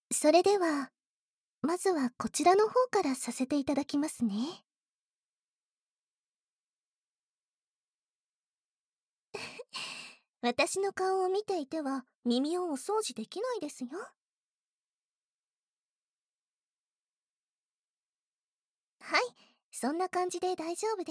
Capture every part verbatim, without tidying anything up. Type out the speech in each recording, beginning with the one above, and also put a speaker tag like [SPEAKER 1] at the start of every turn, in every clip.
[SPEAKER 1] それでは、まずはこちらの方からさせていただきますね。私の顔を見ていては耳をお掃除できないですよ。はい、そんな感じで大丈夫です。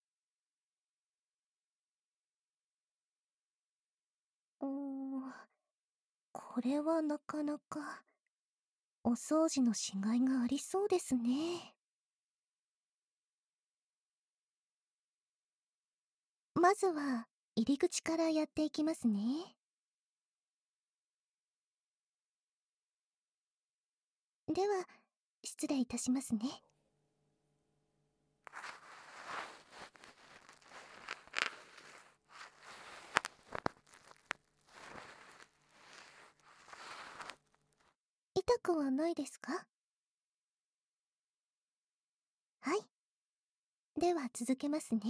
[SPEAKER 1] うーん、これはなかなか、お掃除のしがいがありそうですね。まずは、入り口からやっていきますね。では、失礼いたしますね。痛くはないですか？はい。では続けますね。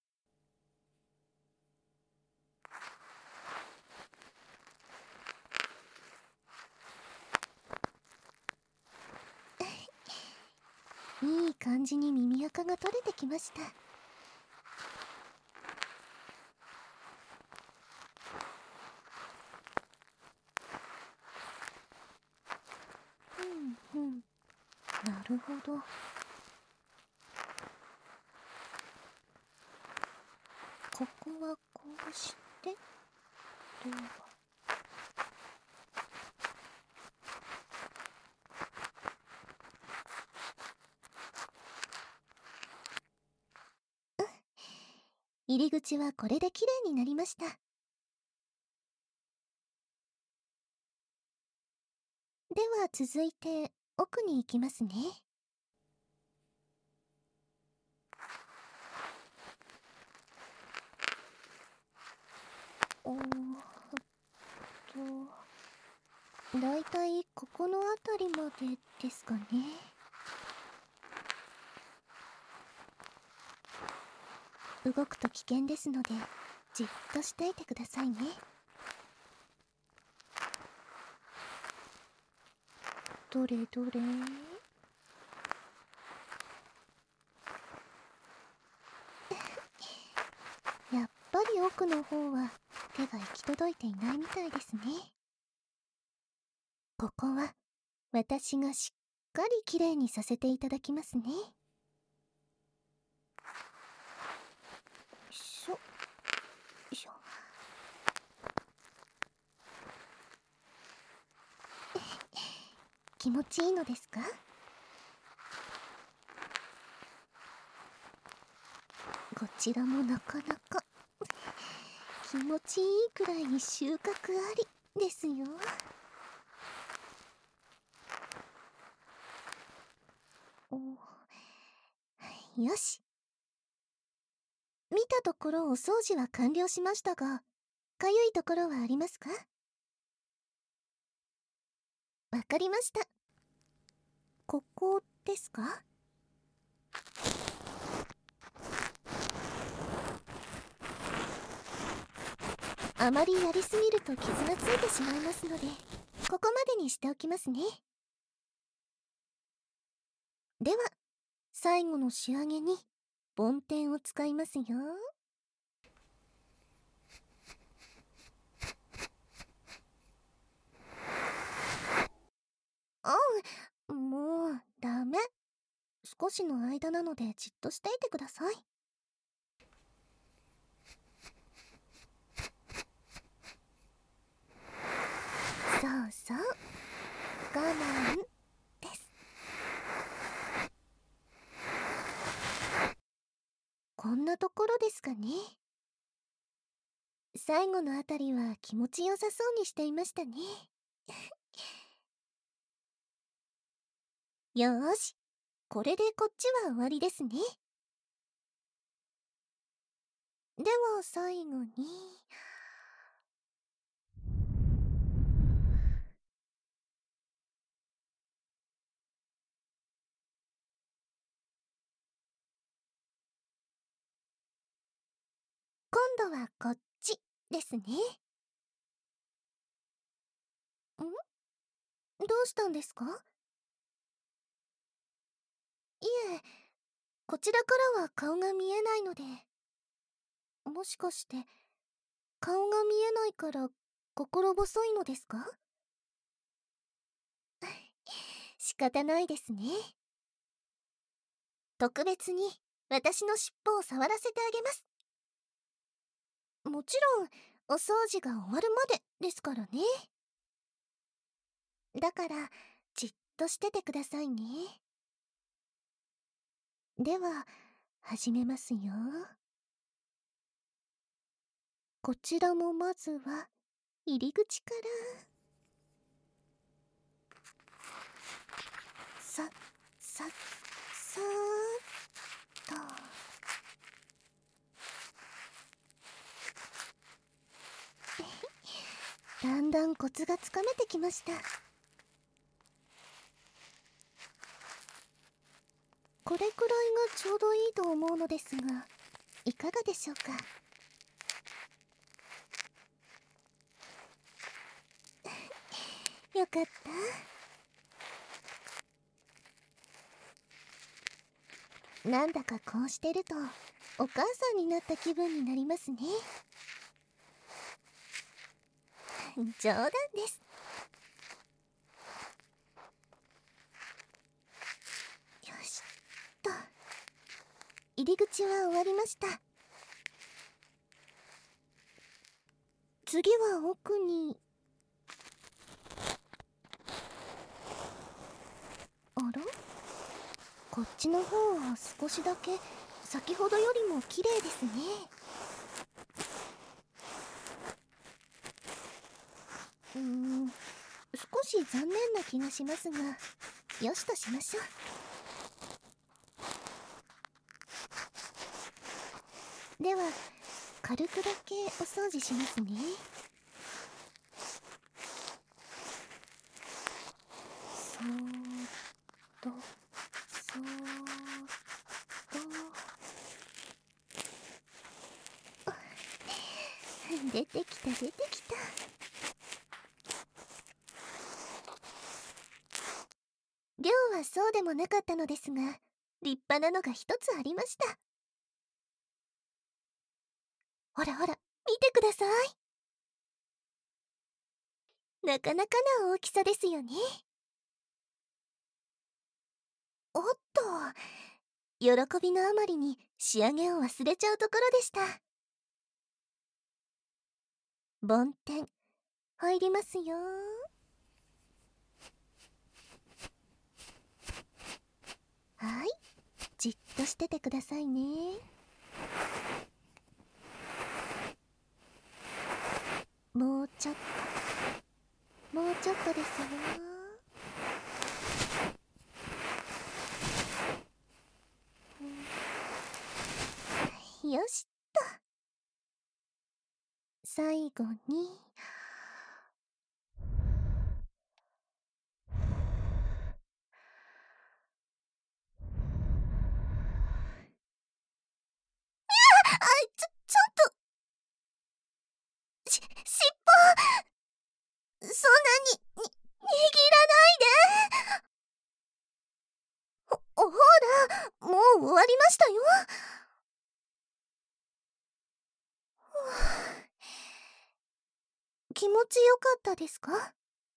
[SPEAKER 1] いい感じに耳垢が取れてきました。うんうん。なるほど。ここはこうして、では。入り口はこれで綺麗になりました。では続いて奥に行きますね。おーっと、だいたいここの辺りまでですかね。動くと危険ですので、じっとしていてくださいね。どれどれ。やっぱり奥の方は手が行き届いていないみたいですね。ここは私がしっかりきれいにさせていただきますね。よいしょよいしょ。気持ちいいのですか？こちらもなかなか気持ちいいくらいに収穫ありですよ。お、よし。見たところお掃除は完了しましたが、かゆいところはありますか？わかりました。ここですか？あまりやりすぎると傷がついてしまいますので、ここまでにしておきますね。では、最後の仕上げに、梵天を使いますよ。あん、もう、ダメ。少しの間なのでじっとしていてください。そうそう。我慢です。こんなところですかね。最後のあたりは気持ちよさそうにしていましたね。よーし。これでこっちは終わりですね。では最後に。今度はこっちですね。ん？ どうしたんですか？いえ、こちらからは顔が見えないので。もしかして、顔が見えないから心細いのですか？仕方ないですね。特別に私の尻尾を触らせてあげます。もちろん、お掃除が終わるまでですからね。だから、じっとしててくださいね。では、始めますよ。こちらもまずは、入り口から。さ、さ、さーっと。だんだんコツがつかめてきました。これくらいがちょうどいいと思うのですが、いかがでしょうか？よかった。なんだかこうしてるとお母さんになった気分になりますね。冗談です。よしっと。入り口は終わりました。次は奥に。あら？こっちの方は少しだけ先ほどよりも綺麗ですね。うーん、少し残念な気がしますが、よしとしましょう。では、軽くだけお掃除しますね。そーっと、そーっと。出てきた出てきた。量はそうでもなかったのですが、立派なのが一つありました。ほらほら、見てください。なかなかな大きさですよね。おっと、喜びのあまりに仕上げを忘れちゃうところでした。梵天、入りますよ。はい、じっとしててくださいね。もうちょっと、もうちょっとですよ。よしっと。最後に。あ、ちょ、ちょっと。し、尻尾。そんなに、に、握らないで。ほ、ほら、もう終わりましたよ。気持ちよかったですか？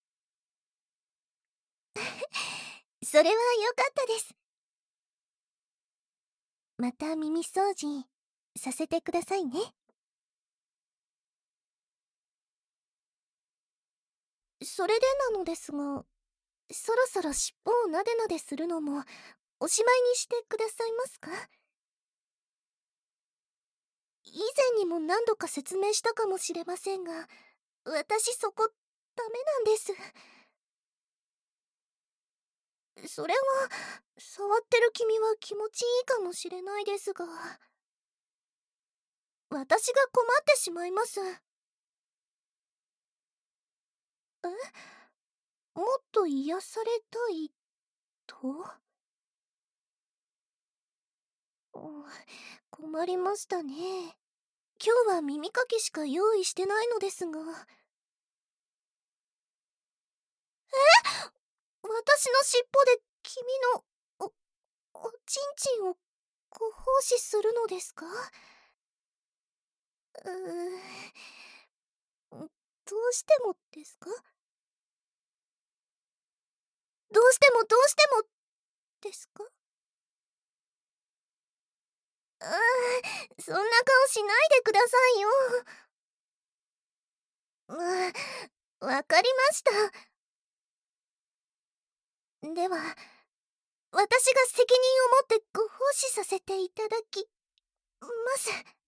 [SPEAKER 1] それはよかったです。また耳掃除させてくださいね。それでなのですが、そろそろ尻尾をなでなでするのもおしまいにしてくださいますか？以前にも何度か説明したかもしれませんが、私そこダメなんです。それは触ってる君は気持ちいいかもしれないですが、私が困ってしまいます。え？もっと癒されたいと？うん、困りましたね。今日は耳かきしか用意してないのですが。え？ 私の尻尾で君のおおちんちんをご奉仕するのですか？うーん、どうしてもですか？どうしてもどうしてもですか？うーん、そんな顔しないでくださいよ。まあ、わかりました。では、私が責任を持ってご奉仕させていただきます。